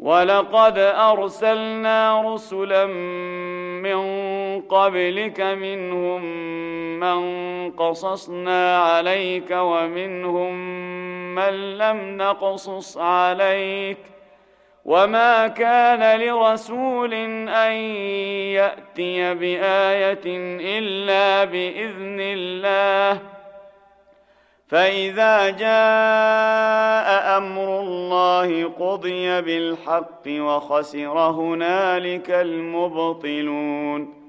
ولقد أرسلنا رسلا من قبلك منهم من قصصنا عليك ومنهم من لم نقصص عليك وما كان لرسول أن يأتي بآية إلا بإذن الله فإذا جاء أمر الله قضي بالحق وخسر هنالك المبطلون